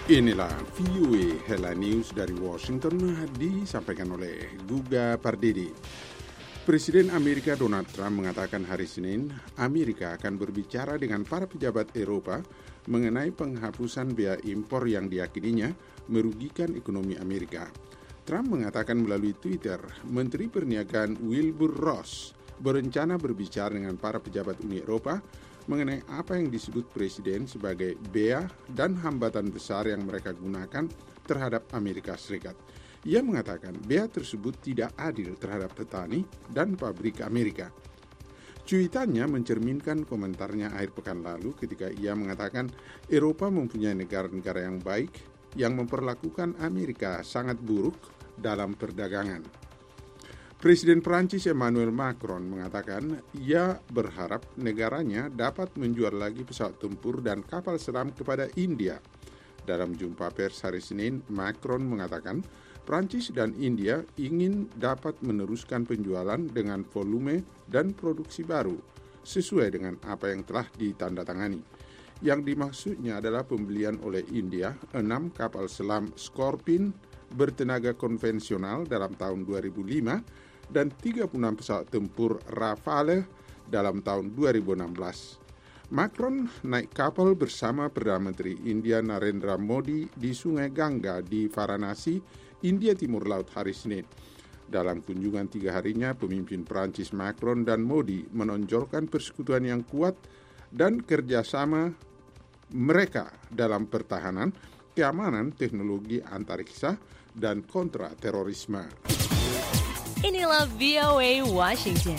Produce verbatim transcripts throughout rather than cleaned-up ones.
Inilah V O A Headline News dari Washington disampaikan oleh Guga Pardede. Presiden Amerika Donald Trump mengatakan hari Senin, Amerika akan berbicara dengan para pejabat Eropa mengenai penghapusan bea impor yang diyakininya merugikan ekonomi Amerika. Trump mengatakan melalui Twitter, Menteri Perniagaan Wilbur Ross berencana berbicara dengan para pejabat Uni Eropa mengenai apa yang disebut Presiden sebagai bea dan hambatan besar yang mereka gunakan terhadap Amerika Serikat. Ia mengatakan bea tersebut tidak adil terhadap petani dan pabrik Amerika. Cuitannya mencerminkan komentarnya akhir pekan lalu ketika ia mengatakan Eropa mempunyai negara-negara yang baik yang memperlakukan Amerika sangat buruk dalam perdagangan. Presiden Prancis Emmanuel Macron mengatakan ia berharap negaranya dapat menjual lagi pesawat tempur dan kapal selam kepada India. Dalam jumpa pers hari Senin, Macron mengatakan Prancis dan India ingin dapat meneruskan penjualan dengan volume dan produksi baru sesuai dengan apa yang telah ditandatangani. Yang dimaksudnya adalah pembelian oleh India enam kapal selam Scorpene bertenaga konvensional dalam tahun dua ribu lima dan tiga puluh enam pesawat tempur Rafale dalam tahun dua ribu enam belas. Macron naik kapal bersama Perdana Menteri India Narendra Modi di Sungai Gangga di Varanasi, India Timur Laut hari Senin. Dalam kunjungan tiga harinya, pemimpin Prancis Macron dan Modi menonjolkan persekutuan yang kuat dan kerjasama mereka dalam pertahanan, keamanan, teknologi antariksa, dan kontra terorisme. Inilah V O A Washington.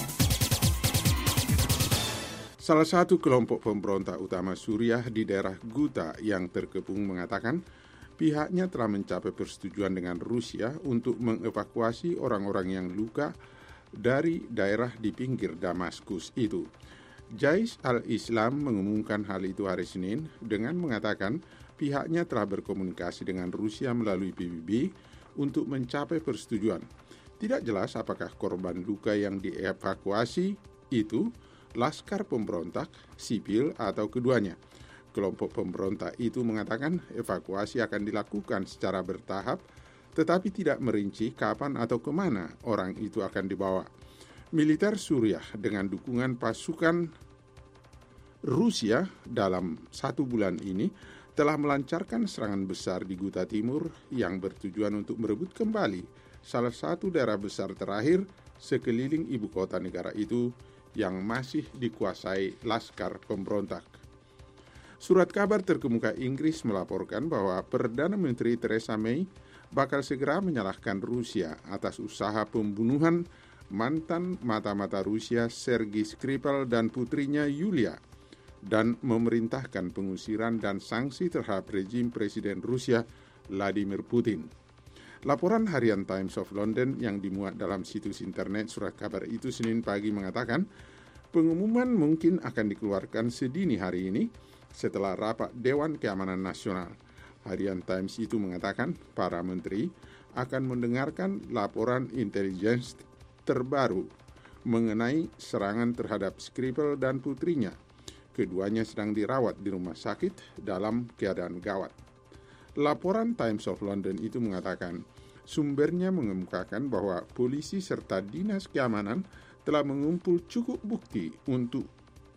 Salah satu kelompok pemberontak utama Suriah di daerah Ghouta yang terkepung mengatakan pihaknya telah mencapai persetujuan dengan Rusia untuk mengevakuasi orang-orang yang luka dari daerah di pinggir Damaskus itu. Jais al-Islam mengumumkan hal itu hari Senin dengan mengatakan pihaknya telah berkomunikasi dengan Rusia melalui P B B untuk mencapai persetujuan. Tidak jelas apakah korban luka yang dievakuasi itu laskar pemberontak, sipil, atau keduanya. Kelompok pemberontak itu mengatakan evakuasi akan dilakukan secara bertahap, tetapi tidak merinci kapan atau kemana orang itu akan dibawa. Militer Suriah dengan dukungan pasukan Rusia dalam satu bulan ini telah melancarkan serangan besar di Ghouta Timur yang bertujuan untuk merebut kembali salah satu daerah besar terakhir sekeliling ibu kota negara itu yang masih dikuasai laskar pemberontak. Surat kabar terkemuka Inggris melaporkan bahwa Perdana Menteri Theresa May bakal segera menyalahkan Rusia atas usaha pembunuhan mantan mata-mata Rusia Sergei Skripal dan putrinya Yulia dan memerintahkan pengusiran dan sanksi terhadap rejim Presiden Rusia Vladimir Putin. Laporan harian Times of London yang dimuat dalam situs internet surat kabar itu Senin pagi mengatakan pengumuman mungkin akan dikeluarkan sedini hari ini setelah rapat Dewan Keamanan Nasional. Harian Times itu mengatakan para menteri akan mendengarkan laporan intelijen terbaru mengenai serangan terhadap Skripal dan putrinya. Keduanya sedang dirawat di rumah sakit dalam keadaan gawat. Laporan Times of London itu mengatakan sumbernya mengemukakan bahwa polisi serta dinas keamanan telah mengumpul cukup bukti untuk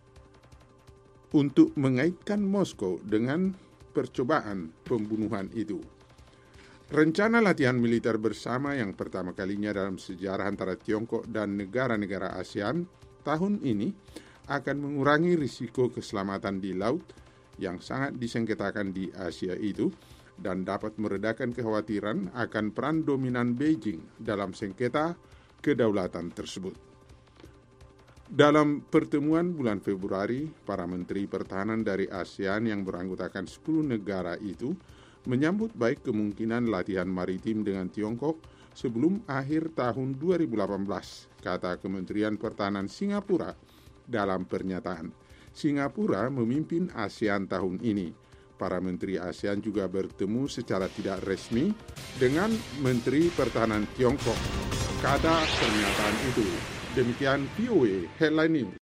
untuk mengaitkan Moskow dengan percobaan pembunuhan itu. Rencana latihan militer bersama yang pertama kalinya dalam sejarah antara Tiongkok dan negara-negara ASEAN tahun ini akan mengurangi risiko keselamatan di laut yang sangat disengketakan di Asia itu dan dapat meredakan kekhawatiran akan peran dominan Beijing dalam sengketa kedaulatan tersebut. Dalam pertemuan bulan Februari, para menteri pertahanan dari ASEAN yang beranggotakan sepuluh negara itu menyambut baik kemungkinan latihan maritim dengan Tiongkok sebelum akhir tahun dua ribu delapan belas, kata Kementerian Pertahanan Singapura dalam pernyataan. Singapura memimpin ASEAN tahun ini. Para menteri ASEAN juga bertemu secara tidak resmi dengan Menteri Pertahanan Tiongkok. Kata pernyataan itu. Demikian V O A Headline News.